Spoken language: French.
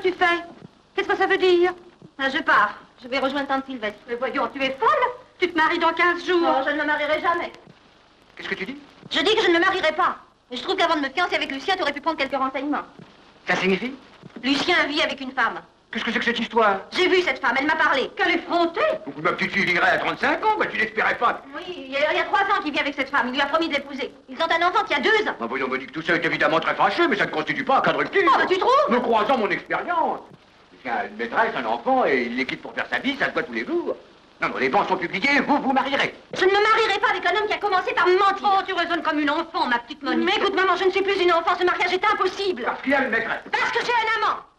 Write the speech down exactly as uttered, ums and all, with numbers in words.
tu fais? Qu'est-ce que ça veut dire? Ah, je pars. Je vais rejoindre tante Sylvestre. Mais voyons, tu es folle? Tu te maries dans quinze jours. Non, je ne me marierai jamais. Qu'est-ce que tu dis? Je dis que je ne me marierai pas. Mais je trouve qu'avant de me fiancer avec Lucien, tu aurais pu prendre quelques renseignements. Ça signifie? Lucien vit avec une femme. Qu'est-ce que c'est que cette histoire? J'ai vu cette femme, elle m'a parlé. Quelle effrontée! Donc ma petite fille vivrait à trente-cinq ans, quoi, tu n'espérais pas. Oui, il y, a, il y a trois ans qu'il vit avec cette femme. Il lui a promis de l'épouser. Ils ont un enfant qui a deux ans. Ah, voyons, me dit que tout ça est évidemment très fâcheux, mais ça ne constitue pas un cas de rupture. Oh, bah tu trouves? Me croisant mon expérience. Il y a une maîtresse, un enfant, et il les quitte pour faire sa vie, ça se voit tous les jours. Non, non, les bancs sont publiés, vous vous marierez. Je ne me marierai pas avec un homme qui a commencé par me mentir. Oh, tu raisonnes comme une enfant, ma petite Monique. Mais écoute, maman, je ne suis plus une enfant. Ce mariage est impossible. Parce qu'il y a une maîtresse. Parce que j'ai un amant.